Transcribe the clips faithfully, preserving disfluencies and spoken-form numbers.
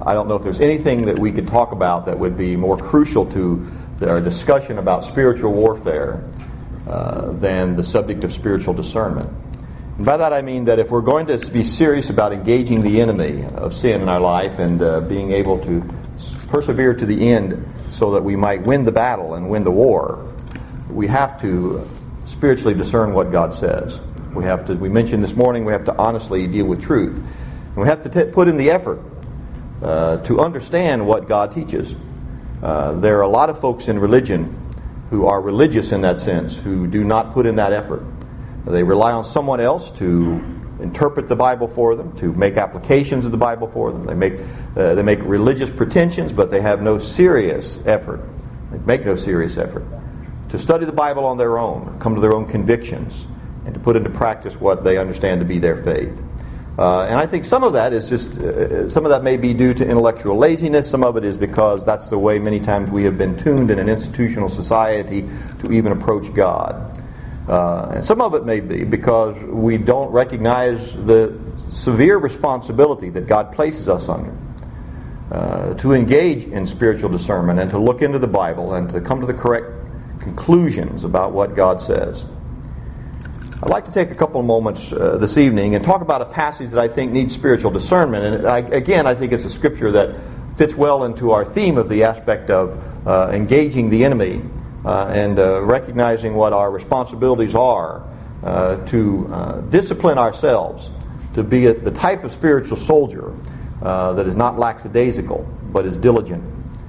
I don't know if there's anything that we could talk about that would be more crucial to our discussion about spiritual warfare uh, than the subject of spiritual discernment. And by that I mean that if we're going to be serious about engaging the enemy of sin in our life and uh, being able to persevere to the end so that we might win the battle and win the war, we have to spiritually discern what God says. We have to, we mentioned this morning, we have to honestly deal with truth. And we have to t- put in the effort uh, to understand what God teaches. Uh, there are a lot of folks in religion who are religious in that sense, who do not put in that effort. They rely on someone else to interpret the Bible for them, to make applications of the Bible for them. They make uh, they make religious pretensions, but they have no serious effort. They make no serious effort to study the Bible on their own, come to their own convictions, and to put into practice what they understand to be their faith. Uh, and I think some of that is just, uh, some of that may be due to intellectual laziness. Some of it is because that's the way many times we have been tuned in an institutional society to even approach God. Uh, and some of it may be because we don't recognize the severe responsibility that God places us under uh, to engage in spiritual discernment and to look into the Bible and to come to the correct conclusions about what God says. I'd like to take a couple of moments uh, this evening and talk about a passage that I think needs spiritual discernment. And I, again, I think it's a scripture that fits well into our theme of the aspect of uh, engaging the enemy uh, and uh, recognizing what our responsibilities are uh, to uh, discipline ourselves, to be a, the type of spiritual soldier uh, that is not lackadaisical, but is diligent.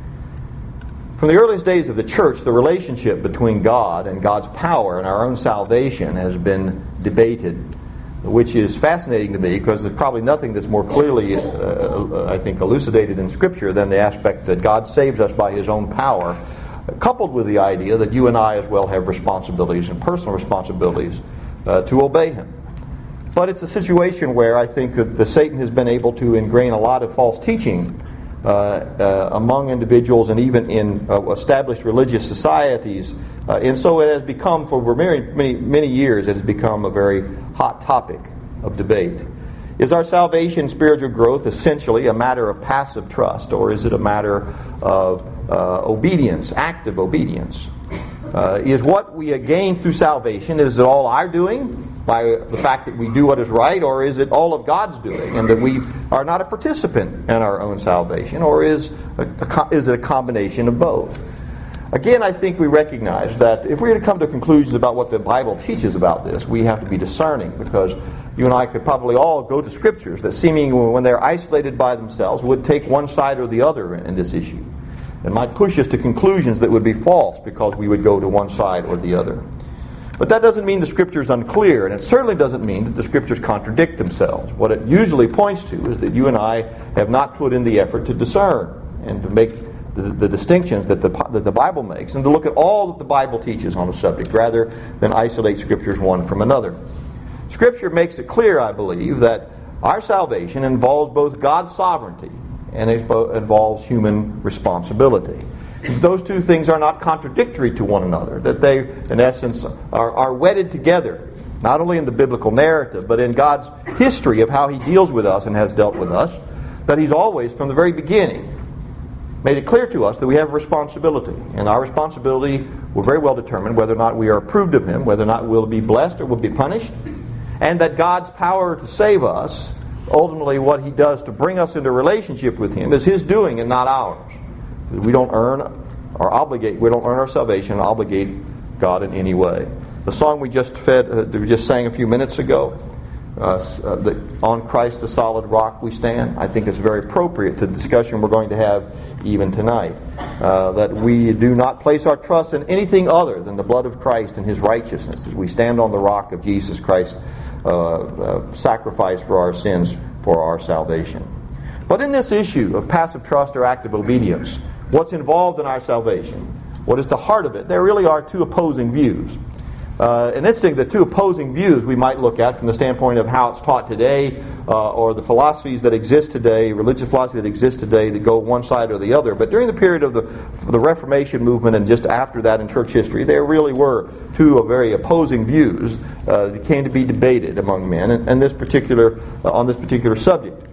From the earliest days of the church, the relationship between God and God's power and our own salvation has been debated, which is fascinating to me because there's probably nothing that's more clearly, uh, I think, elucidated in Scripture than the aspect that God saves us by His own power, coupled with the idea that you and I as well have responsibilities and personal responsibilities uh, to obey Him. But it's a situation where I think that the Satan has been able to ingrain a lot of false teaching Uh, uh, among individuals and even in uh, established religious societies, uh, and so it has become, for many, many, many years, it has become a very hot topic of debate. Is our salvation, spiritual growth, essentially a matter of passive trust, or is it a matter of uh, obedience, active obedience? Uh, is what we gain through salvation, is it all our doing by the fact that we do what is right, or is it all of God's doing and that we are not a participant in our own salvation, or is a, a, is it a combination of both? Again, I think we recognize that if we're going to come to conclusions about what the Bible teaches about this, we have to be discerning, because you and I could probably all go to scriptures that seemingly, when they're isolated by themselves, would take one side or the other in, in this issue. It might push us to conclusions that would be false because we would go to one side or the other. But that doesn't mean the Scripture is unclear, and it certainly doesn't mean that the Scriptures contradict themselves. What it usually points to is that you and I have not put in the effort to discern and to make the, the distinctions that the, that the Bible makes, and to look at all that the Bible teaches on a subject rather than isolate Scriptures one from another. Scripture makes it clear, I believe, that our salvation involves both God's sovereignty and it involves human responsibility. Those two things are not contradictory to one another, that they, in essence, are, are wedded together, not only in the biblical narrative, but in God's history of how He deals with us and has dealt with us, that He's always, from the very beginning, made it clear to us that we have a responsibility. And our responsibility will very well determine whether or not we are approved of Him, whether or not we'll be blessed or we'll be punished, and that God's power to save us, ultimately what He does to bring us into relationship with Him, is His doing and not ours. We don't earn or obligate, we don't earn our salvation and obligate God in any way. The song we just fed, uh, we just sang a few minutes ago, uh, uh, the, On Christ the solid rock we stand, I think is very appropriate to the discussion we're going to have even tonight. Uh, that we do not place our trust in anything other than the blood of Christ and His righteousness, as we stand on the rock of Jesus Christ, uh, uh, sacrifice for our sins for our salvation. But in this issue of passive trust or active obedience, what's involved in our salvation, what is the heart of it, there really are two opposing views. Uh, and interesting, the two opposing views we might look at from the standpoint of how it's taught today, uh, or the philosophies that exist today, religious philosophy that exists today, that go one side or the other. But during the period of the, the Reformation movement and just after that in church history, there really were two very opposing views uh, that came to be debated among men and, and this particular uh, on this particular subject.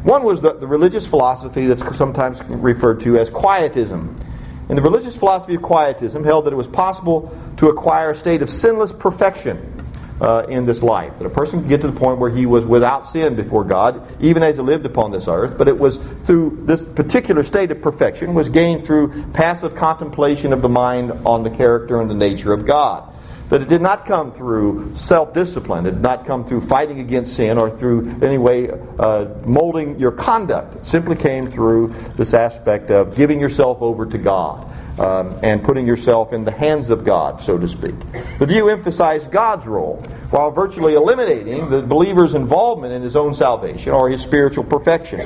One was the, the religious philosophy that's sometimes referred to as quietism. And the religious philosophy of quietism held that it was possible to acquire a state of sinless perfection uh, in this life. That a person could get to the point where he was without sin before God, even as he lived upon this earth. But it was through this particular state of perfection was gained through passive contemplation of the mind on the character and the nature of God. That it did not come through self-discipline. It did not come through fighting against sin or through any way uh, molding your conduct. It simply came through this aspect of giving yourself over to God um, and putting yourself in the hands of God, so to speak. The view emphasized God's role while virtually eliminating the believer's involvement in his own salvation or his spiritual perfection.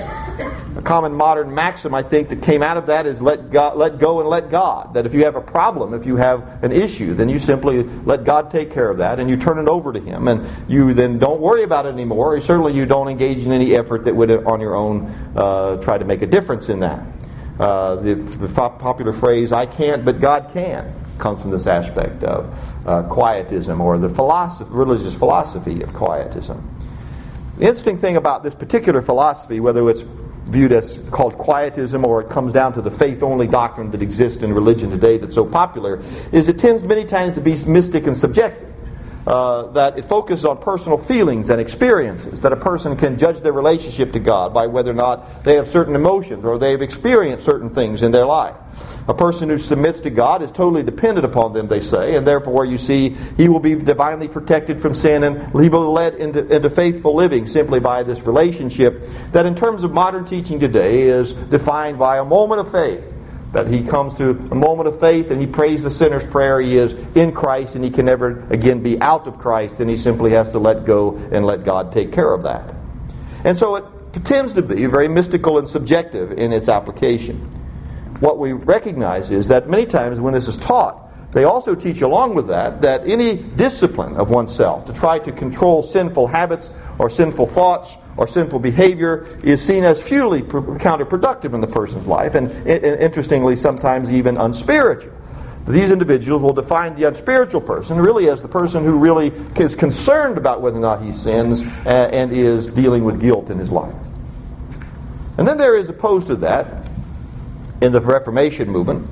A common modern maxim, I think, that came out of that is let God, let go and let God. That if you have a problem, if you have an issue, then you simply let God take care of that and you turn it over to Him. And you then don't worry about it anymore. Or certainly you don't engage in any effort that would, on your own, uh, try to make a difference in that. Uh, the, the popular phrase, I can't, but God can, comes from this aspect of uh, quietism or the philosophy, religious philosophy of quietism. The interesting thing about this particular philosophy, whether it's viewed as called quietism or it comes down to the faith-only doctrine that exists in religion today that's so popular, is it tends many times to be mystic and subjective. Uh, that it focuses on personal feelings and experiences, that a person can judge their relationship to God by whether or not they have certain emotions or they've experienced certain things in their life. A person who submits to God is totally dependent upon them, they say, and therefore you see he will be divinely protected from sin and he will be led into, into faithful living simply by this relationship that in terms of modern teaching today is defined by a moment of faith. That he comes to a moment of faith and he prays the sinner's prayer. He is in Christ and he can never again be out of Christ, and he simply has to let go and let God take care of that. And so it tends to be very mystical and subjective in its application. What we recognize is that many times when this is taught, they also teach along with that that any discipline of oneself to try to control sinful habits or sinful thoughts or sinful behavior is seen as futilely counterproductive in the person's life, and interestingly sometimes even unspiritual. These individuals will define the unspiritual person really as the person who really is concerned about whether or not he sins and is dealing with guilt in his life. And then there is opposed to that, in the Reformation movement,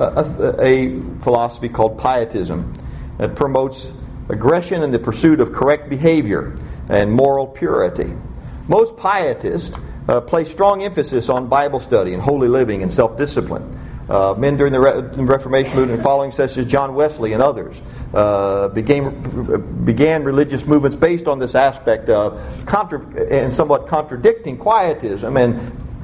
a, a philosophy called pietism that promotes aggression in the pursuit of correct behavior and moral purity. Most pietists uh, place strong emphasis on Bible study and holy living and self-discipline. Uh, men during the Re- Reformation movement and following, such as John Wesley and others, uh, began, began religious movements based on this aspect of contra- and somewhat contradicting quietism and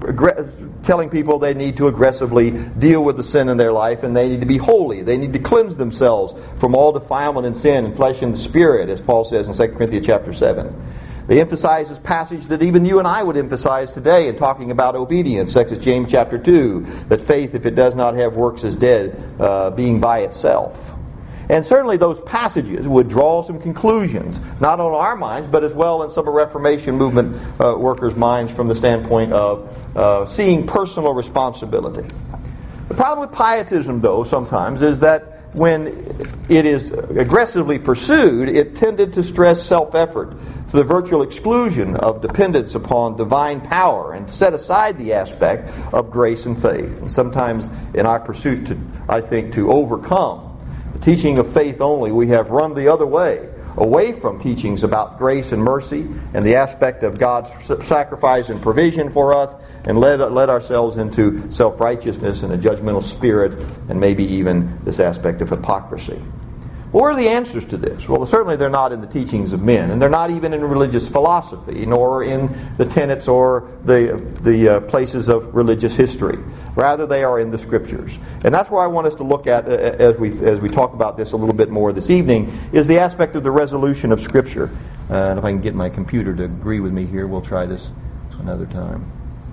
aggr- telling people they need to aggressively deal with the sin in their life and they need to be holy. They need to cleanse themselves from all defilement and sin in flesh and spirit, as Paul says in Second Corinthians chapter seven. They emphasize this passage that even you and I would emphasize today in talking about obedience, such as James chapter two, that faith, if it does not have works, is dead, uh, being by itself. And certainly those passages would draw some conclusions, not on our minds, but as well in some of Reformation movement uh, workers' minds from the standpoint of uh, seeing personal responsibility. The problem with pietism, though, sometimes, is that when it is aggressively pursued, it tended to stress self-effort to the virtual exclusion of dependence upon divine power and set aside the aspect of grace and faith. And sometimes in our pursuit to, I think, to overcome the teaching of faith only, we have run the other way, away from teachings about grace and mercy and the aspect of God's sacrifice and provision for us, and led, led ourselves into self-righteousness and a judgmental spirit, and maybe even this aspect of hypocrisy. Well, what are the answers to this? Well, certainly they're not in the teachings of men, and they're not even in religious philosophy, nor in the tenets or the the uh, places of religious history. Rather, they are in the Scriptures, and that's where I want us to look at uh, as we as we talk about this a little bit more this evening. Is the aspect of the resolution of Scripture. Uh, and if I can get my computer to agree with me here, we'll try this another time.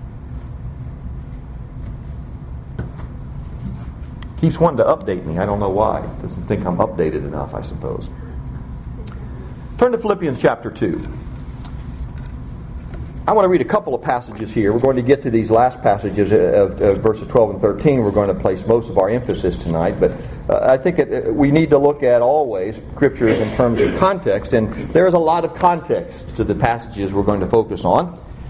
Keeps wanting to update me. I don't know why. It doesn't think I'm updated enough, I suppose. Turn to Philippians chapter two. I want to read a couple of passages here. We're going to get to these last passages of, of verses twelve and thirteen. We're going to place most of our emphasis tonight. But uh, I think it, we need to look at always Scriptures in terms of context. And there is a lot of context to the passages we're going to focus on.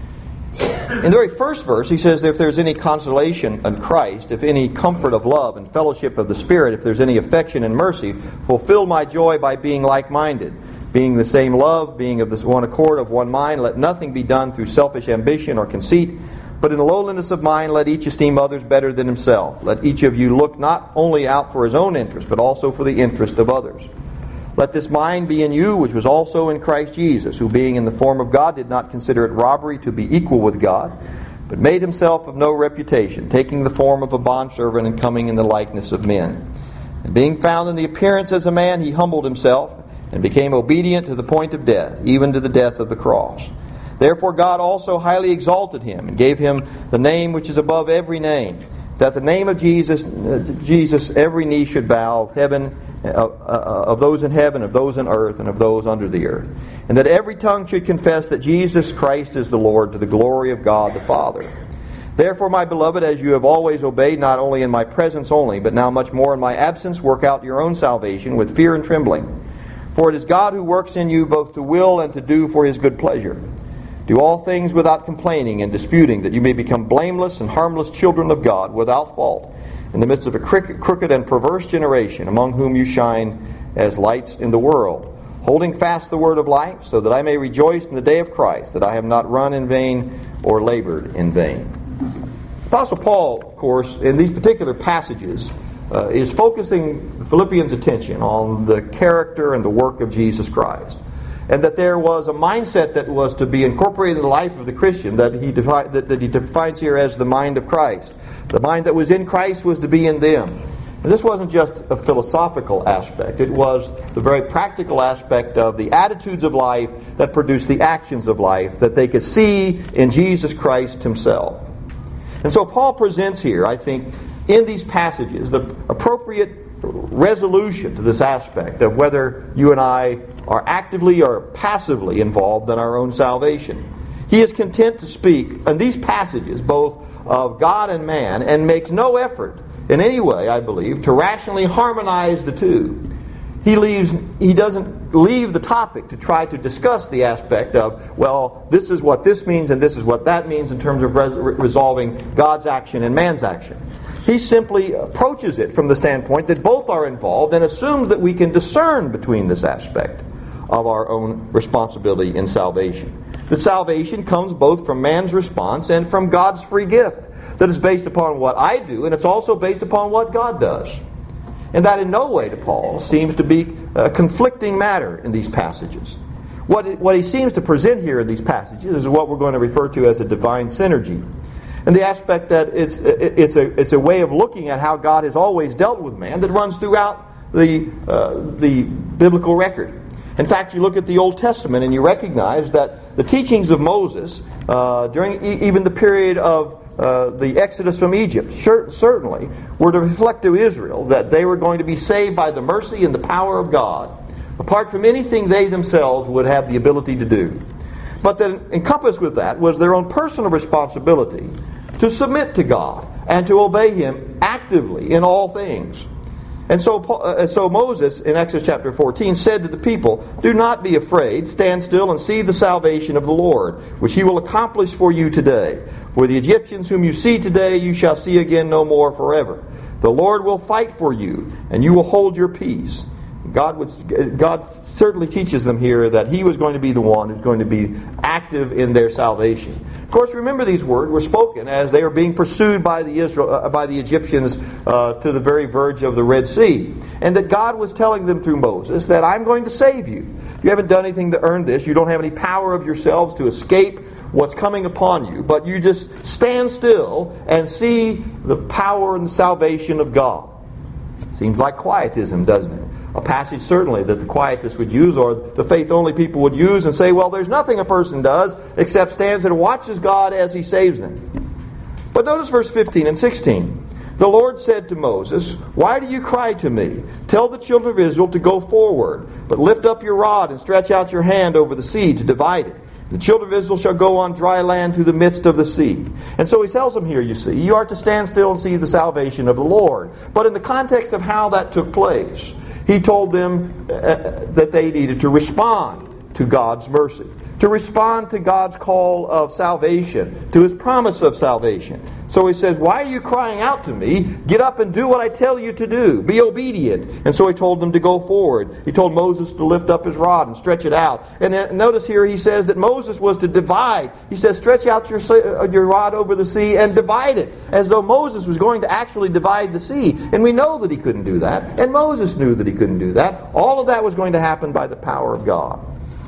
In the very first verse, he says that if there's any consolation in Christ, if any comfort of love and fellowship of the Spirit, if there's any affection and mercy, fulfill my joy by being like-minded, being the same love, being of this one accord, of one mind. Let nothing be done through selfish ambition or conceit, but in the lowliness of mind let each esteem others better than himself. Let each of you look not only out for his own interest, but also for the interest of others. Let this mind be in you, which was also in Christ Jesus, who being in the form of God did not consider it robbery to be equal with God, but made himself of no reputation, taking the form of a bondservant and coming in the likeness of men. And being found in the appearance as a man, he humbled himself and became obedient to the point of death, even to the death of the cross. Therefore God also highly exalted him and gave him the name which is above every name, that the name of Jesus, uh, Jesus every knee should bow, of heaven, uh, uh, of those in heaven, of those in earth, and of those under the earth, and that every tongue should confess that Jesus Christ is the Lord, to the glory of God the Father. Therefore, my beloved, as you have always obeyed, not only in my presence only, but now much more in my absence, work out your own salvation with fear and trembling. For it is God who works in you both to will and to do for his good pleasure. Do all things without complaining and disputing, that you may become blameless and harmless children of God, without fault, in the midst of a crooked and perverse generation, among whom you shine as lights in the world, holding fast the word of life, so that I may rejoice in the day of Christ, that I have not run in vain or labored in vain. Apostle Paul, of course, in these particular passages, uh, is focusing the Philippians' attention on the character and the work of Jesus Christ. And that there was a mindset that was to be incorporated in the life of the Christian that he, defi- that, that he defines here as the mind of Christ. The mind that was in Christ was to be in them. And this wasn't just a philosophical aspect. It was the very practical aspect of the attitudes of life that produce the actions of life that they could see in Jesus Christ himself. And so Paul presents here, I think, in these passages, the appropriate resolution to this aspect of whether you and I are actively or passively involved in our own salvation. He is content to speak in these passages both of God and man, and makes no effort in any way, I believe, to rationally harmonize the two. He leaves. He doesn't leave the topic to try to discuss the aspect of, well, this is what this means and this is what that means in terms of res- resolving God's action and man's action. He simply approaches it from the standpoint that both are involved and assumes that we can discern between this aspect of our own responsibility in salvation. That salvation comes both from man's response and from God's free gift that is based upon what I do, and it's also based upon what God does. And that in no way to Paul seems to be a conflicting matter in these passages. What, it, what he seems to present here in these passages is what we're going to refer to as a divine synergy. And the aspect that it's it's a it's a way of looking at how God has always dealt with man that runs throughout the uh, the biblical record. In fact, you look at the Old Testament and you recognize that the teachings of Moses uh, during e- even the period of uh, the Exodus from Egypt sure, certainly were to reflect to Israel that they were going to be saved by the mercy and the power of God, apart from anything they themselves would have the ability to do. But then encompassed with that was their own personal responsibility to submit to God and to obey Him actively in all things. And so, uh, so Moses, in Exodus chapter fourteen, said to the people, "Do not be afraid, stand still and see the salvation of the Lord, which He will accomplish for you today. For the Egyptians whom you see today, you shall see again no more forever. The Lord will fight for you, and you will hold your peace." God would, God certainly teaches them here that He was going to be the one who's going to be active in their salvation. Of course, remember these words were spoken as they were being pursued by the Israel, uh, by the Egyptians uh, to the very verge of the Red Sea, and that God was telling them through Moses that I'm going to save you. You haven't done anything to earn this. You don't have any power of yourselves to escape what's coming upon you, but you just stand still and see the power and the salvation of God. Seems like quietism, doesn't it? A passage certainly that the quietists would use, or the faith-only people would use, and say, well, there's nothing a person does except stands and watches God as He saves them. But notice verse fifteen and sixteen. The Lord said to Moses, "Why do you cry to me? Tell the children of Israel to go forward, but lift up your rod and stretch out your hand over the sea to divide it. The children of Israel shall go on dry land through the midst of the sea." And so he tells them here, you see, you are to stand still and see the salvation of the Lord. But in the context of how that took place, he told them uh, that they needed to respond to God's mercy. to respond to God's call of salvation, to His promise of salvation. So He says, why are you crying out to me? Get up and do what I tell you to do. Be obedient. And so He told them to go forward. He told Moses to lift up his rod and stretch it out. And then notice here He says that Moses was to divide. He says, stretch out your, your rod over the sea and divide it. As though Moses was going to actually divide the sea. And we know that he couldn't do that. And Moses knew that he couldn't do that. All of that was going to happen by the power of God.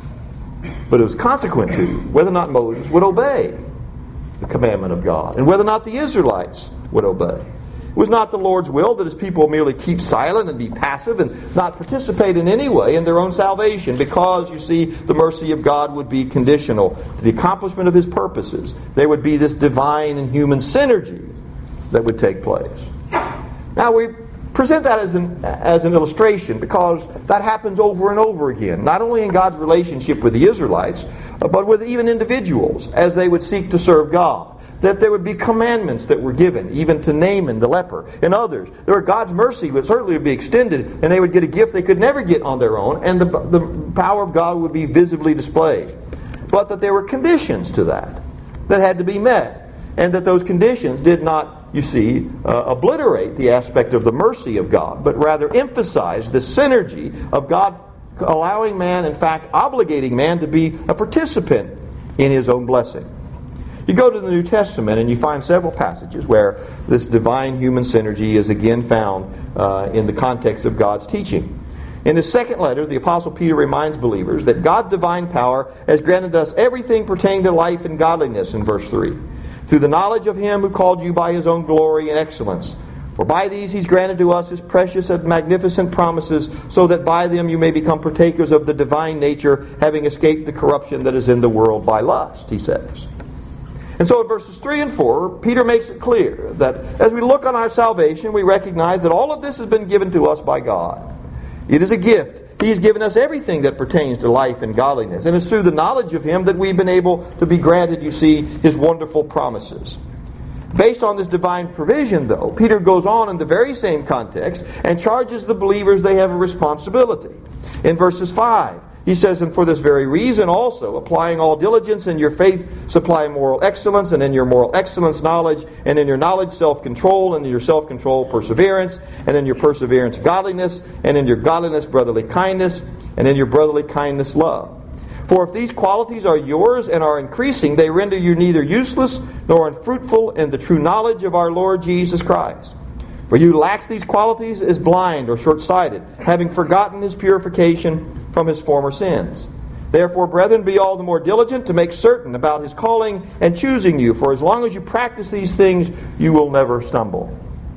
But it was consequent to whether or not Moses would obey the commandment of God, and whether or not the Israelites would obey. It was not the Lord's will that His people merely keep silent and be passive and not participate in any way in their own salvation, because, you see, the mercy of God would be conditional to the accomplishment of His purposes. There would be this divine and human synergy that would take place. Now, we present that as an, as an illustration because that happens over and over again, not only in God's relationship with the Israelites, but with even individuals as they would seek to serve God. That there would be commandments that were given, even to Naaman the leper and others. There, God's mercy would certainly be extended, and they would get a gift they could never get on their own, and the, the power of God would be visibly displayed. But that there were conditions to that that had to be met, and that those conditions did not, you see, uh, obliterate the aspect of the mercy of God, but rather emphasize the synergy of God allowing man, in fact, obligating man to be a participant in His own blessing. You go to the New Testament and you find several passages where this divine human synergy is again found uh, in the context of God's teaching. In his second letter, the Apostle Peter reminds believers that God's divine power has granted us everything pertaining to life and godliness in verse three. Through the knowledge of Him who called you by His own glory and excellence. For by these He's granted to us His precious and magnificent promises, so that by them you may become partakers of the divine nature, having escaped the corruption that is in the world by lust, he says. And so in verses three and four, Peter makes it clear that as we look on our salvation, we recognize that all of this has been given to us by God. It is a gift. He's given us everything that pertains to life and godliness. And it's through the knowledge of Him that we've been able to be granted, you see, His wonderful promises. Based on this divine provision, though, Peter goes on in the very same context and charges the believers they have a responsibility. In verses five, he says, and for this very reason also, applying all diligence, in your faith supply moral excellence, and in your moral excellence knowledge, and in your knowledge self-control, and in your self-control perseverance, and in your perseverance godliness, and in your godliness brotherly kindness, and in your brotherly kindness love. For if these qualities are yours and are increasing, they render you neither useless nor unfruitful in the true knowledge of our Lord Jesus Christ. For you who lacks these qualities is blind or short-sighted, having forgotten His purification from his former sins. Therefore, brethren, be all the more diligent to make certain about His calling and choosing you, for as long as you practice these things, you will never stumble.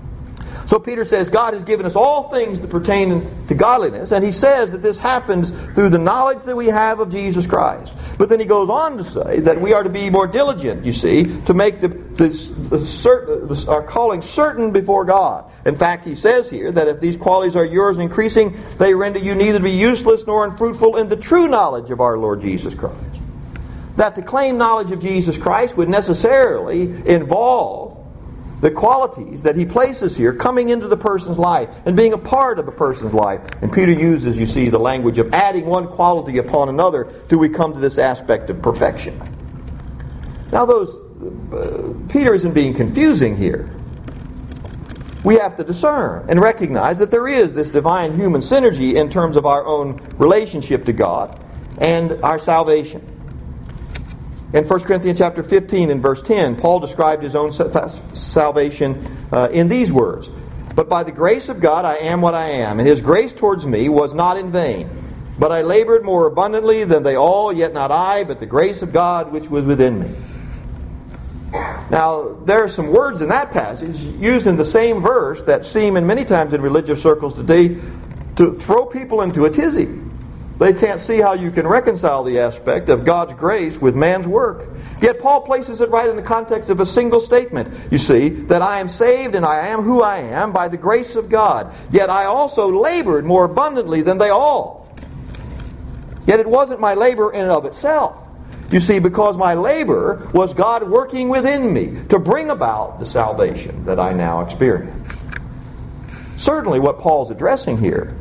So Peter says God has given us all things that pertain to godliness, and he says that this happens through the knowledge that we have of Jesus Christ. But then he goes on to say that we are to be more diligent, you see, to make the, the, the, certain, the our calling certain before God. In fact, he says here that if these qualities are yours and increasing, they render you neither to be useless nor unfruitful in the true knowledge of our Lord Jesus Christ. That to claim knowledge of Jesus Christ would necessarily involve the qualities that he places here coming into the person's life and being a part of a person's life. And Peter uses, you see, the language of adding one quality upon another till we come to this aspect of perfection. Now those, uh, Peter isn't being confusing here. We have to discern and recognize that there is this divine human synergy in terms of our own relationship to God and our salvation. In First Corinthians chapter fifteen and verse ten, Paul described his own salvation uh, in these words. But by the grace of God I am what I am, and His grace towards me was not in vain. But I labored more abundantly than they all, yet not I, but the grace of God which was within me. Now, there are some words in that passage used in the same verse that seem, in many times in religious circles today, to throw people into a tizzy. They can't see how you can reconcile the aspect of God's grace with man's work. Yet Paul places it right in the context of a single statement. You see, that I am saved and I am who I am by the grace of God. Yet I also labored more abundantly than they all. Yet it wasn't my labor in and of itself. You see, because my labor was God working within me to bring about the salvation that I now experience. Certainly what Paul's addressing here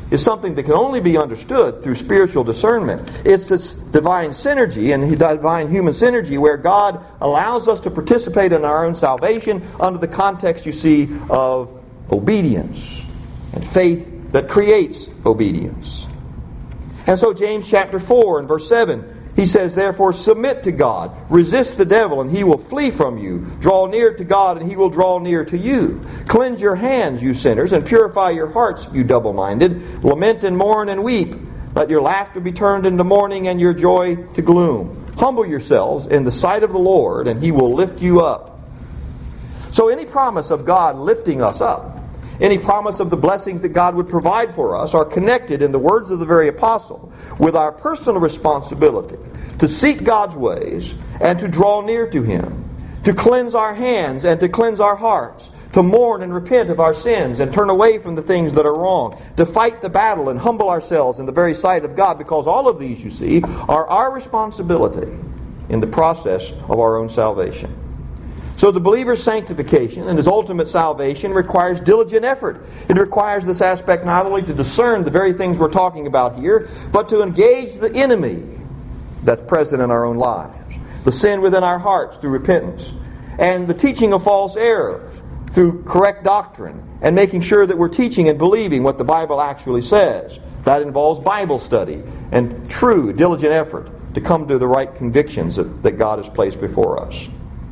is something that can only be understood through spiritual discernment. It's this divine synergy and divine human synergy where God allows us to participate in our own salvation under the context, you see, of obedience and faith that creates obedience. And so James chapter four and verse seven, he says, therefore submit to God, resist the devil, and he will flee from you. Draw near to God, and he will draw near to you. Cleanse your hands, you sinners, and purify your hearts, you double-minded. Lament and mourn and weep. Let your laughter be turned into mourning and your joy to gloom. Humble yourselves in the sight of the Lord, and he will lift you up. So any promise of God lifting us up, any promise of the blessings that God would provide for us are connected, in the words of the very apostle, with our personal responsibility to seek God's ways and to draw near to Him, to cleanse our hands and to cleanse our hearts, to mourn and repent of our sins and turn away from the things that are wrong, to fight the battle and humble ourselves in the very sight of God, because all of these, you see, are our responsibility in the process of our own salvation. So the believer's sanctification and his ultimate salvation requires diligent effort. It requires this aspect not only to discern the very things we're talking about here, but to engage the enemy that's present in our own lives, the sin within our hearts through repentance, and the teaching of false error through correct doctrine, and making sure that we're teaching and believing what the Bible actually says. That involves Bible study and true, diligent effort to come to the right convictions that, that God has placed before us.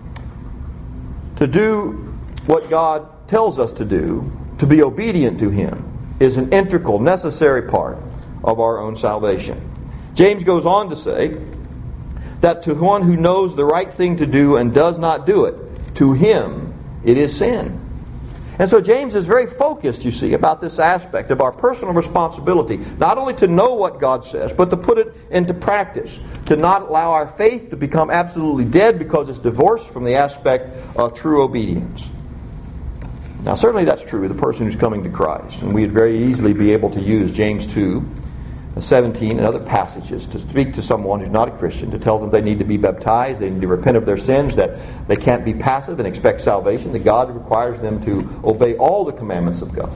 To do what God tells us to do, to be obedient to Him, is an integral, necessary part of our own salvation. James goes on to say that to one who knows the right thing to do and does not do it, to him it is sin. And so James is very focused, you see, about this aspect of our personal responsibility, not only to know what God says, but to put it into practice, to not allow our faith to become absolutely dead because it's divorced from the aspect of true obedience. Now certainly that's true of the person who's coming to Christ, and we'd very easily be able to use James two, seventeen and other passages to speak to someone who's not a Christian, to tell them they need to be baptized, they need to repent of their sins, that they can't be passive and expect salvation, that God requires them to obey all the commandments of God.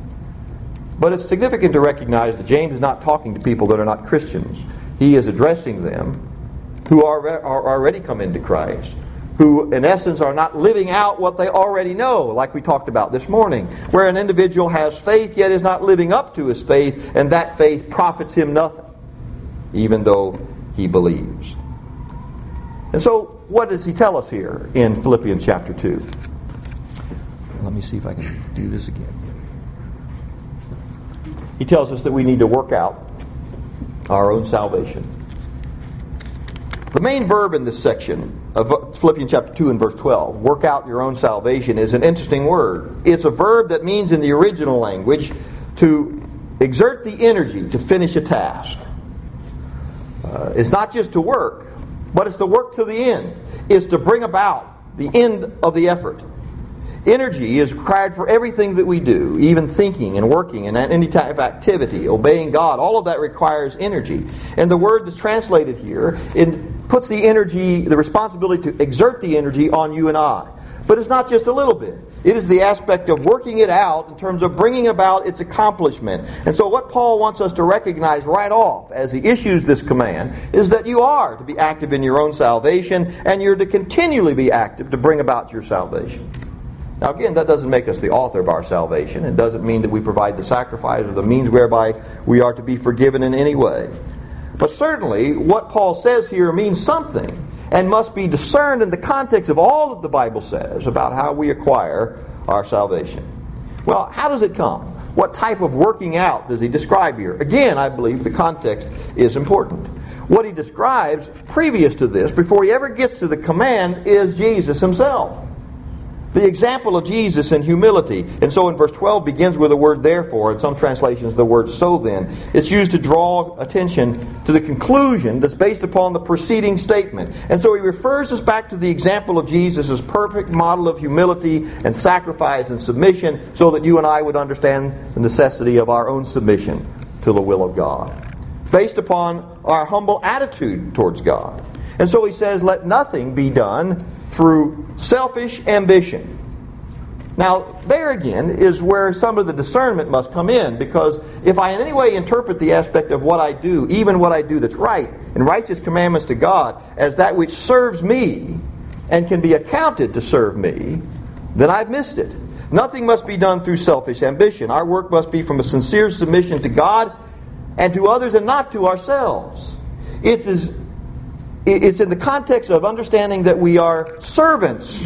But it's significant to recognize that James is not talking to people that are not Christians. He is addressing them who are, are already come into Christ, who in essence are not living out what they already know, like we talked about this morning, where an individual has faith yet is not living up to his faith, and that faith profits him nothing, even though he believes. And so, what does he tell us here in Philippians chapter two? Let me see if I can do this again. He tells us that we need to work out our own salvation. The main verb in this section of Philippians chapter two and verse twelve, work out your own salvation, is an interesting word. It's a verb that means in the original language to exert the energy to finish a task. Uh, it's not just to work, but it's to work to the end. It's to bring about the end of the effort. Energy is required for everything that we do, even thinking and working and any type of activity, obeying God. All of that requires energy. And the word that's translated here, it puts the energy, the responsibility to exert the energy on you and I. But it's not just a little bit. It is the aspect of working it out in terms of bringing about its accomplishment. And so what Paul wants us to recognize right off as he issues this command is that you are to be active in your own salvation, and you're to continually be active to bring about your salvation. Now again, that doesn't make us the author of our salvation. It doesn't mean that we provide the sacrifice or the means whereby we are to be forgiven in any way. But certainly, what Paul says here means something and must be discerned in the context of all that the Bible says about how we acquire our salvation. Well, how does it come? What type of working out does he describe here? Again, I believe the context is important. What he describes previous to this, before he ever gets to the command, is Jesus himself. The example of Jesus in humility. And so in verse twelve begins with the word therefore. In some translations the word so then. It's used to draw attention to the conclusion that's based upon the preceding statement. And so he refers us back to the example of Jesus as perfect model of humility and sacrifice and submission, so that you and I would understand the necessity of our own submission to the will of God, based upon our humble attitude towards God. And so he says, let nothing be done through selfish ambition. Now, there again is where some of the discernment must come in, because if I in any way interpret the aspect of what I do, even what I do that's right, and righteous commandments to God, as that which serves me and can be accounted to serve me, then I've missed it. Nothing must be done through selfish ambition. Our work must be from a sincere submission to God and to others, and not to ourselves. It's, as, it's in the context of understanding that we are servants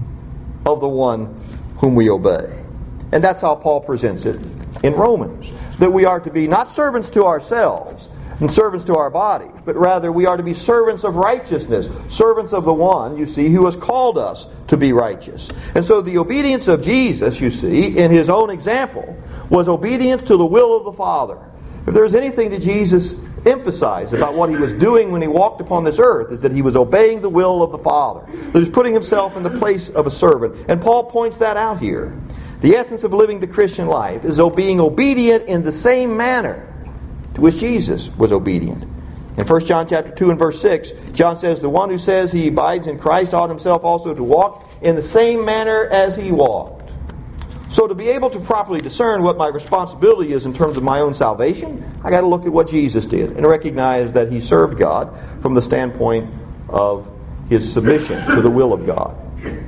of the one whom we obey. And that's how Paul presents it in Romans. That we are to be not servants to ourselves and servants to our bodies, but rather we are to be servants of righteousness, servants of the one, you see, who has called us to be righteous. And so the obedience of Jesus, you see, in his own example, was obedience to the will of the Father. If there was anything that Jesus emphasized about what he was doing when he walked upon this earth, is that he was obeying the will of the Father. That he was putting himself in the place of a servant. And Paul points that out here. The essence of living the Christian life is being obedient in the same manner to which Jesus was obedient. In First John chapter two and verse six, John says, "The one who says he abides in Christ ought himself also to walk in the same manner as he walked." So to be able to properly discern what my responsibility is in terms of my own salvation, I got to look at what Jesus did and recognize that he served God from the standpoint of his submission to the will of God.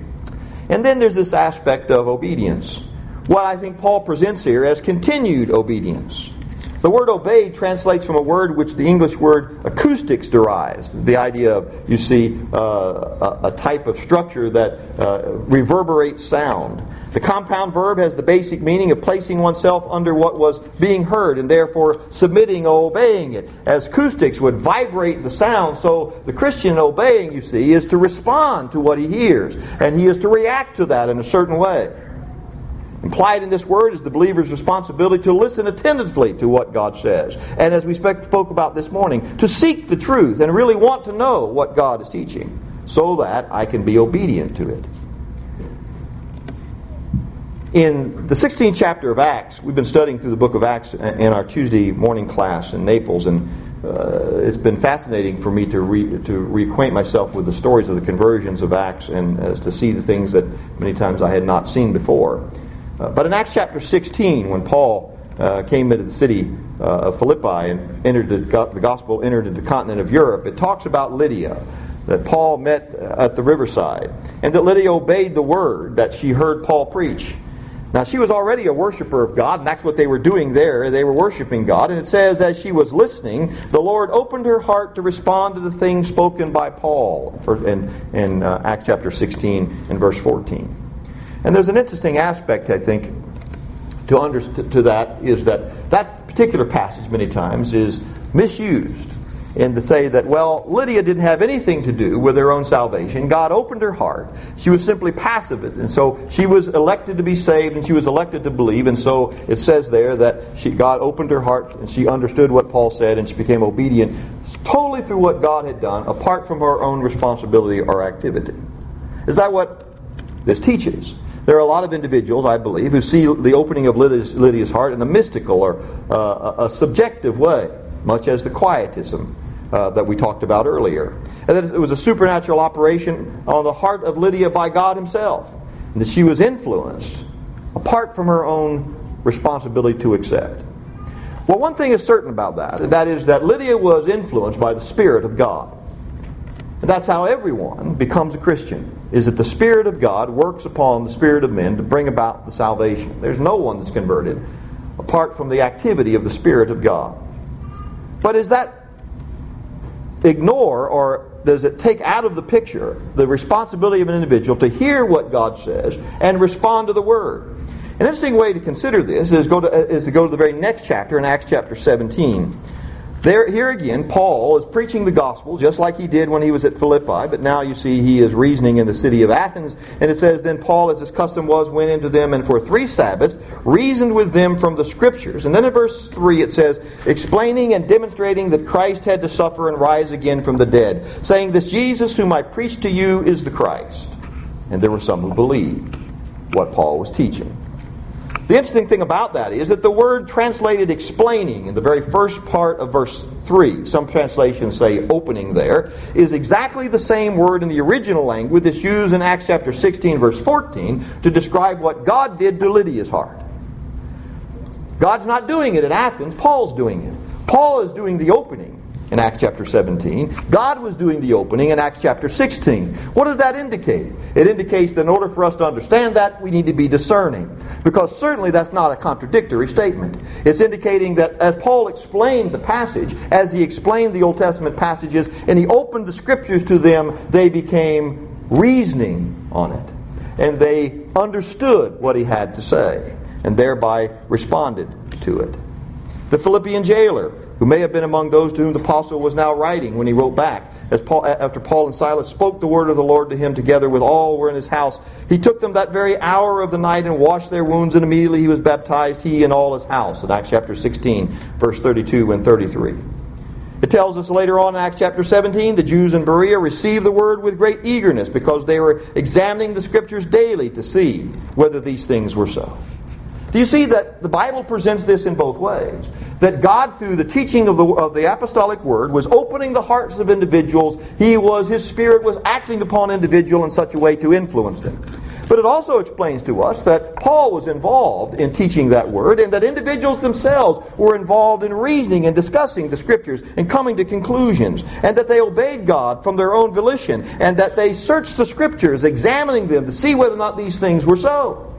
And then there's this aspect of obedience, what I think Paul presents here as continued obedience. The word obeyed translates from a word which the English word acoustics derives. The idea of, you see, uh, a, a type of structure that uh, reverberates sound. The compound verb has the basic meaning of placing oneself under what was being heard and therefore submitting or obeying it. As acoustics would vibrate the sound, so the Christian obeying, you see, is to respond to what he hears. And he is to react to that in a certain way. Implied in this word is the believer's responsibility to listen attentively to what God says. And as we spoke about this morning, to seek the truth and really want to know what God is teaching so that I can be obedient to it. In the sixteenth chapter of Acts, we've been studying through the book of Acts in our Tuesday morning class in Naples, and uh, it's been fascinating for me to re, to reacquaint myself with the stories of the conversions of Acts and uh, to see the things that many times I had not seen before. Uh, but in Acts chapter sixteen, when Paul uh, came into the city uh, of Philippi and entered the, the gospel entered into the continent of Europe, it talks about Lydia, that Paul met at the riverside, and that Lydia obeyed the word that she heard Paul preach. Now, she was already a worshiper of God, and that's what they were doing there. They were worshiping God. And it says, as she was listening, the Lord opened her heart to respond to the things spoken by Paul in, in uh, Acts chapter sixteen and verse fourteen. And there's an interesting aspect, I think, to, under, to that, is that that particular passage many times is misused. And to say that, well, Lydia didn't have anything to do with her own salvation. God opened her heart. She was simply passive. And so she was elected to be saved, and she was elected to believe. And so it says there that she, God opened her heart, and she understood what Paul said, and she became obedient totally through what God had done, apart from her own responsibility or activity. Is that what this teaches? There are a lot of individuals, I believe, who see the opening of Lydia's, Lydia's heart in a mystical or uh, a subjective way, much as the quietism Uh, that we talked about earlier. And that it was a supernatural operation on the heart of Lydia by God himself. And that she was influenced apart from her own responsibility to accept. Well, one thing is certain about that, and that is that Lydia was influenced by the Spirit of God. And that's how everyone becomes a Christian, is that the Spirit of God works upon the spirit of men to bring about the salvation. There's no one that's converted apart from the activity of the Spirit of God. But is that ignore, or does it take out of the picture the responsibility of an individual to hear what God says and respond to the Word? An interesting way to consider this is, go to, is to go to the very next chapter in Acts chapter seventeen. There, here again, Paul is preaching the gospel just like he did when he was at Philippi, but now you see he is reasoning in the city of Athens, and it says, then Paul, as his custom was, went into them and for three Sabbaths reasoned with them from the Scriptures. And then in verse three it says, explaining and demonstrating that Christ had to suffer and rise again from the dead, saying, this Jesus whom I preach to you is the Christ. And there were some who believed what Paul was teaching. The interesting thing about that is that the word translated explaining in the very first part of verse three, some translations say opening there, is exactly the same word in the original language that's used in Acts chapter sixteen verse fourteen to describe what God did to Lydia's heart. God's not doing it at Athens, Paul's doing it. Paul is doing the opening in Acts chapter seventeen. God was doing the opening in Acts chapter sixteen. What does that indicate? It indicates that in order for us to understand that, we need to be discerning. Because certainly that's not a contradictory statement. It's indicating that as Paul explained the passage, as he explained the Old Testament passages, and he opened the Scriptures to them, they became reasoning on it. And they understood what he had to say, and thereby responded to it. The Philippian jailer, who may have been among those to whom the apostle was now writing when he wrote back, as Paul, after Paul and Silas spoke the word of the Lord to him together with all who were in his house, he took them that very hour of the night and washed their wounds, and immediately he was baptized, he and all his house. In Acts chapter sixteen, verse thirty-two and thirty-three. It tells us later on in Acts chapter seventeen, the Jews in Berea received the word with great eagerness because they were examining the Scriptures daily to see whether these things were so. Do you see that the Bible presents this in both ways? That God, through the teaching of the, of the apostolic word, was opening the hearts of individuals. He was, His Spirit was acting upon individuals in such a way to influence them. But it also explains to us that Paul was involved in teaching that word, and that individuals themselves were involved in reasoning and discussing the Scriptures and coming to conclusions, and that they obeyed God from their own volition, and that they searched the Scriptures, examining them to see whether or not these things were so.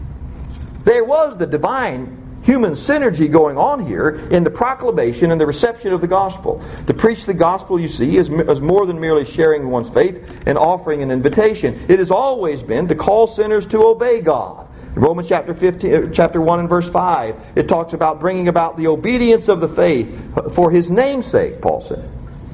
There was the divine human synergy going on here in the proclamation and the reception of the gospel. To preach the gospel, you see, is, is more than merely sharing one's faith and offering an invitation. It has always been to call sinners to obey God. In Romans chapter fifteen, chapter one and verse five, it talks about bringing about the obedience of the faith for His name's sake, Paul said.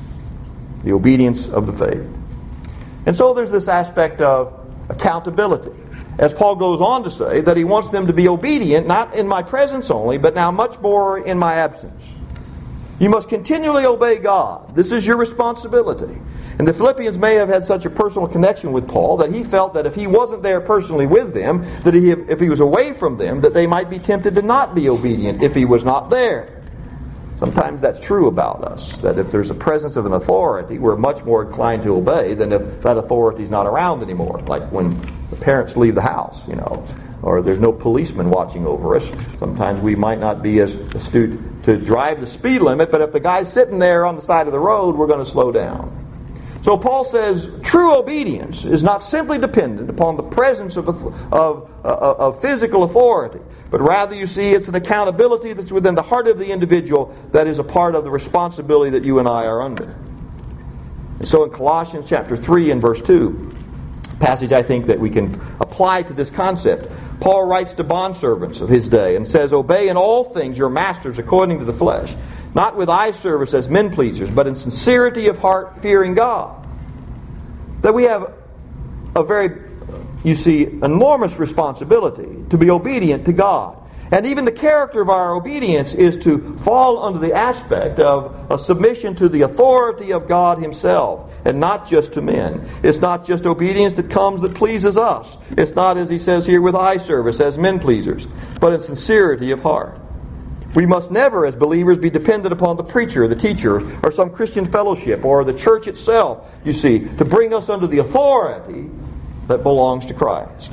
The obedience of the faith. And so there's this aspect of accountability. As Paul goes on to say that he wants them to be obedient, not in my presence only, but now much more in my absence. You must continually obey God. This is your responsibility. And the Philippians may have had such a personal connection with Paul that he felt that if he wasn't there personally with them, that he, if he was away from them, that they might be tempted to not be obedient if he was not there. Sometimes that's true about us, that if there's a presence of an authority, we're much more inclined to obey than if that authority's not around anymore. Like when the parents leave the house, you know, or there's no policeman watching over us. Sometimes we might not be as astute to drive the speed limit, but if the guy's sitting there on the side of the road, we're going to slow down. So Paul says true obedience is not simply dependent upon the presence of, of, of, of physical authority, but rather, you see, it's an accountability that's within the heart of the individual that is a part of the responsibility that you and I are under. And so in Colossians chapter three and verse two, a passage I think that we can apply to this concept, Paul writes to bondservants of his day and says, "Obey in all things your masters according to the flesh, not with eye service as men pleasers, but in sincerity of heart, fearing God." That we have a very, you see, enormous responsibility to be obedient to God. And even the character of our obedience is to fall under the aspect of a submission to the authority of God Himself, and not just to men. It's not just obedience that comes that pleases us. It's not, as he says here, with eye service as men pleasers, but in sincerity of heart. We must never, as believers, be dependent upon the preacher, the teacher, or some Christian fellowship, or the church itself, you see, to bring us under the authority that belongs to Christ.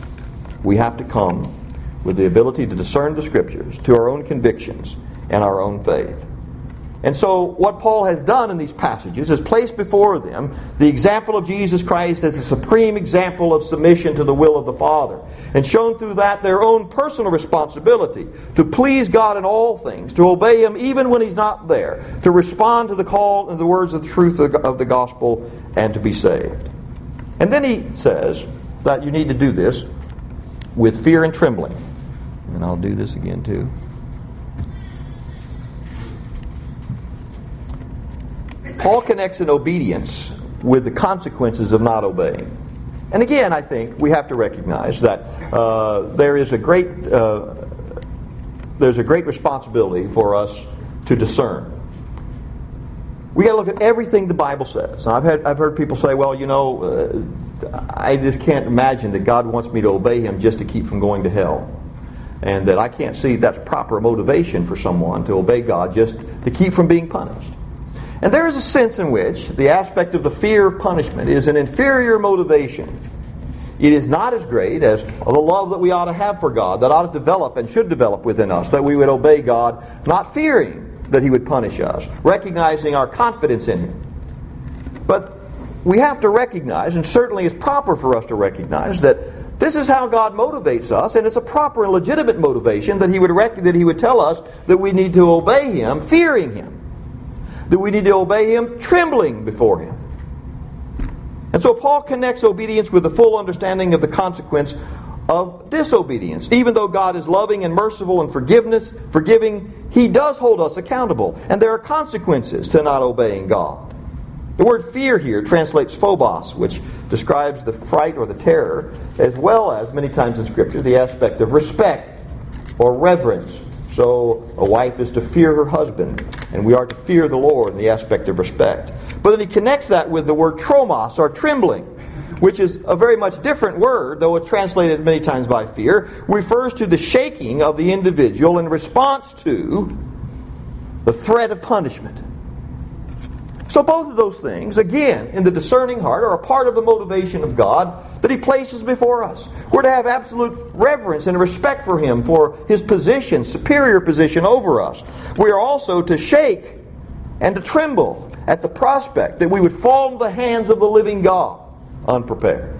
We have to come with the ability to discern the Scriptures to our own convictions and our own faith. And so what Paul has done in these passages is placed before them the example of Jesus Christ as the supreme example of submission to the will of the Father, and shown through that their own personal responsibility to please God in all things, to obey Him even when He's not there, to respond to the call and the words of the truth of the gospel, and to be saved. And then he says that you need to do this with fear and trembling. And I'll do this again too. Paul connects an obedience with the consequences of not obeying. And again, I think we have to recognize that uh, there is a great uh, there's a great responsibility for us to discern. We got to look at everything the Bible says. Now, I've had I've heard people say, "Well, you know, uh, I just can't imagine that God wants me to obey Him just to keep from going to hell." And that I can't see that's proper motivation for someone to obey God just to keep from being punished. And there is a sense in which the aspect of the fear of punishment is an inferior motivation. It is not as great as the love that we ought to have for God, that ought to develop and should develop within us, that we would obey God, not fearing that He would punish us, recognizing our confidence in Him. But we have to recognize, and certainly it's proper for us to recognize, that this is how God motivates us, and it's a proper and legitimate motivation that He would rec- that He would tell us that we need to obey Him, fearing Him. That we need to obey Him, trembling before Him. And so Paul connects obedience with the full understanding of the consequence of disobedience. Even though God is loving and merciful and forgiveness, forgiving, He does hold us accountable. And there are consequences to not obeying God. The word fear here translates phobos, which describes the fright or the terror, as well as, many times in Scripture, the aspect of respect or reverence. So a wife is to fear her husband, and we are to fear the Lord in the aspect of respect. But then he connects that with the word tromos, or trembling, which is a very much different word, though it's translated many times by fear, refers to the shaking of the individual in response to the threat of punishment. So both of those things, again, in the discerning heart, are a part of the motivation of God that He places before us. We're to have absolute reverence and respect for Him, for His position, superior position over us. We are also to shake and to tremble at the prospect that we would fall into the hands of the living God unprepared.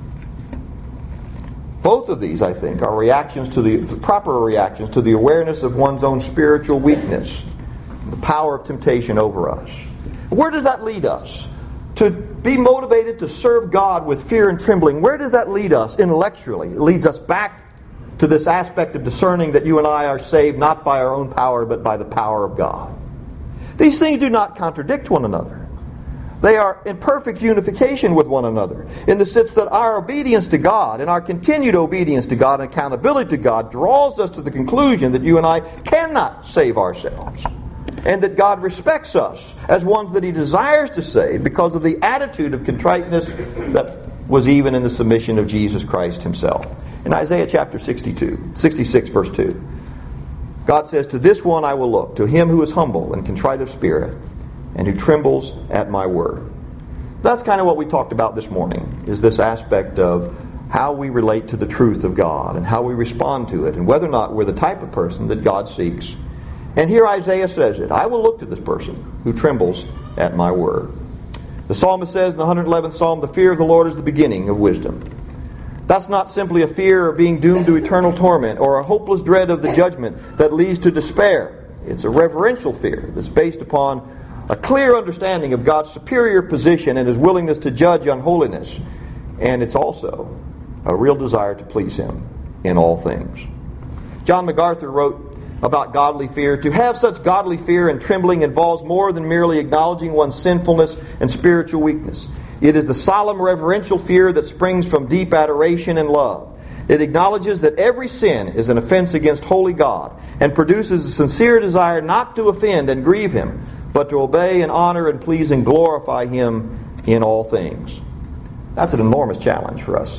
Both of these, I think, are reactions to the, the proper reactions to the awareness of one's own spiritual weakness, the power of temptation over us. Where does that lead us? To be motivated to serve God with fear and trembling, where does that lead us intellectually? It leads us back to this aspect of discerning that you and I are saved not by our own power, but by the power of God. These things do not contradict one another. They are in perfect unification with one another, in the sense that our obedience to God and our continued obedience to God and accountability to God draws us to the conclusion that you and I cannot save ourselves. And that God respects us as ones that He desires to save because of the attitude of contriteness that was even in the submission of Jesus Christ Himself. In Isaiah chapter sixty-two, sixty-six, verse two, God says, "To this one I will look, to him who is humble and contrite of spirit, and who trembles at my word." That's kind of what we talked about this morning, is this aspect of how we relate to the truth of God and how we respond to it, and whether or not we're the type of person that God seeks. And here Isaiah says it, "I will look to this person who trembles at my word." The psalmist says in the one hundred eleventh Psalm, "The fear of the Lord is the beginning of wisdom." That's not simply a fear of being doomed to eternal torment or a hopeless dread of the judgment that leads to despair. It's a reverential fear that's based upon a clear understanding of God's superior position and His willingness to judge unholiness. And it's also a real desire to please Him in all things. John MacArthur wrote about godly fear, "To have such godly fear and trembling involves more than merely acknowledging one's sinfulness and spiritual weakness. It is the solemn reverential fear that springs from deep adoration and love. It acknowledges that every sin is an offense against holy God and produces a sincere desire not to offend and grieve Him, but to obey and honor and please and glorify Him in all things." That's an enormous challenge for us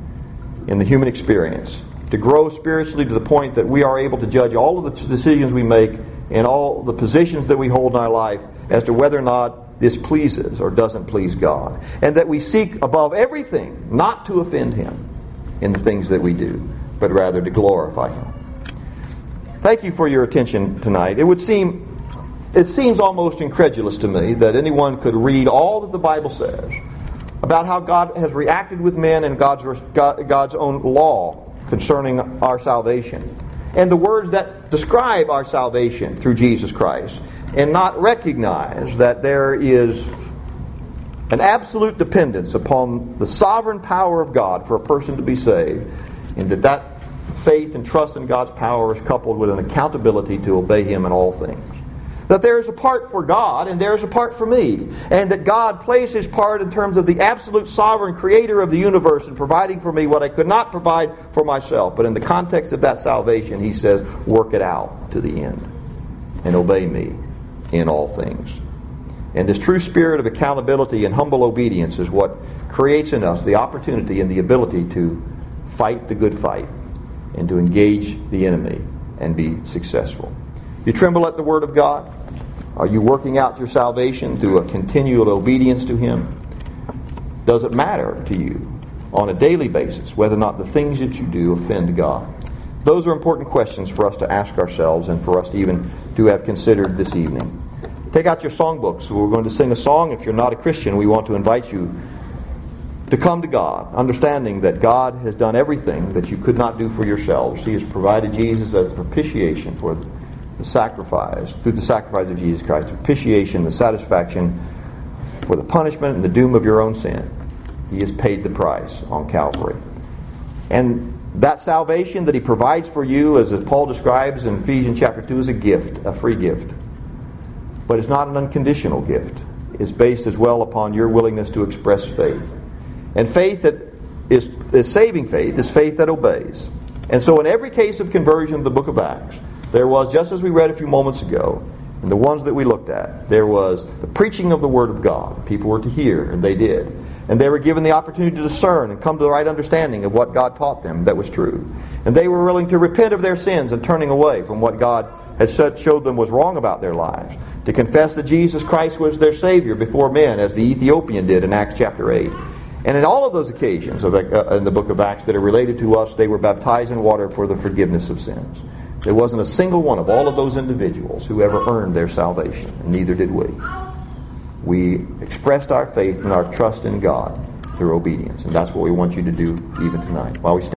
in the human experience, to grow spiritually to the point that we are able to judge all of the decisions we make and all the positions that we hold in our life as to whether or not this pleases or doesn't please God. And that we seek above everything not to offend Him in the things that we do, but rather to glorify Him. Thank you for your attention tonight. It would seem, it seems almost incredulous to me that anyone could read all that the Bible says about how God has reacted with men and God's, God's own law concerning our salvation, and the words that describe our salvation through Jesus Christ, and not recognize that there is an absolute dependence upon the sovereign power of God for a person to be saved, and that that faith and trust in God's power is coupled with an accountability to obey Him in all things. That there is a part for God and there is a part for me. And that God plays His part in terms of the absolute sovereign creator of the universe in providing for me what I could not provide for myself. But in the context of that salvation, He says, work it out to the end and obey me in all things. And this true spirit of accountability and humble obedience is what creates in us the opportunity and the ability to fight the good fight and to engage the enemy and be successful. You tremble at the Word of God? Are you working out your salvation through a continual obedience to Him? Does it matter to you on a daily basis whether or not the things that you do offend God? Those are important questions for us to ask ourselves and for us to even to have considered this evening. Take out your songbooks. We're going to sing a song. If you're not a Christian, we want to invite you to come to God, understanding that God has done everything that you could not do for yourselves. He has provided Jesus as the propitiation for the sacrifice, through the sacrifice of Jesus Christ, the propitiation, the satisfaction for the punishment and the doom of your own sin. He has paid the price on Calvary. And that salvation that He provides for you, as Paul describes in Ephesians chapter two, is a gift, a free gift. But it's not an unconditional gift. It's based as well upon your willingness to express faith. And faith that is, is saving faith is faith that obeys. And so in every case of conversion of the book of Acts, there was, just as we read a few moments ago, and the ones that we looked at, there was the preaching of the Word of God. People were to hear, and they did. And they were given the opportunity to discern and come to the right understanding of what God taught them that was true. And they were willing to repent of their sins and turning away from what God had showed them was wrong about their lives. To confess that Jesus Christ was their Savior before men, as the Ethiopian did in Acts chapter eight. And in all of those occasions of, uh, in the book of Acts that are related to us, they were baptized in water for the forgiveness of sins. There wasn't a single one of all of those individuals who ever earned their salvation, and neither did we. We expressed our faith and our trust in God through obedience, and that's what we want you to do even tonight while we stand.